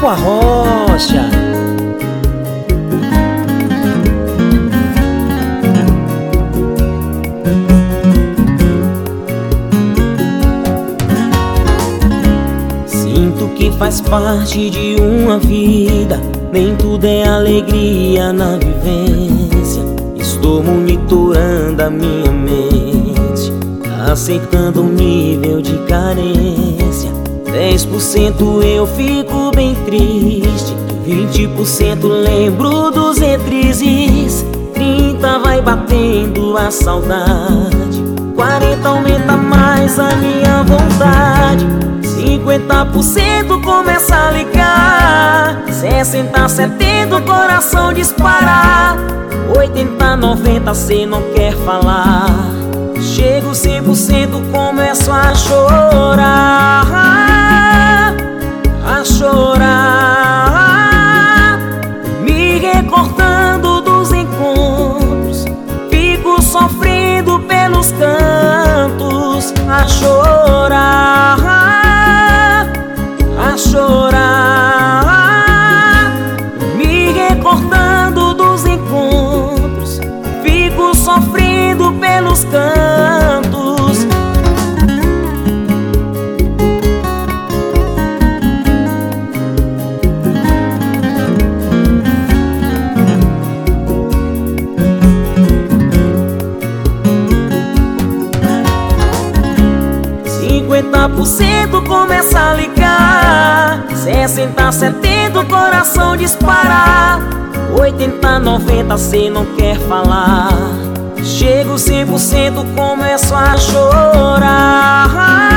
Grupo Arrocha. Sinto que faz parte de uma vida, nem tudo é alegria na vivência. Estou monitorando a minha mente, aceitando um nível de carência. 10% eu fico bem triste, 20% lembro dos reprises, 30% vai batendo a saudade, 40% aumenta mais a minha vontade, 50% começa a ligar, 60%, 70% o coração disparar, 80%, 90% cê não quer falar. Chego 100%, começo a chorar, a chorar, me recordando dos encontros, fico sofrendo pelos cantos, a chorar, a chorar, me recordando dos encontros, fico sofrendo pelos cantos. 50% começa a ligar, 60%, 70% o coração disparar, 80%, 90% cê não quer falar. Chego 100%, começo a chorar.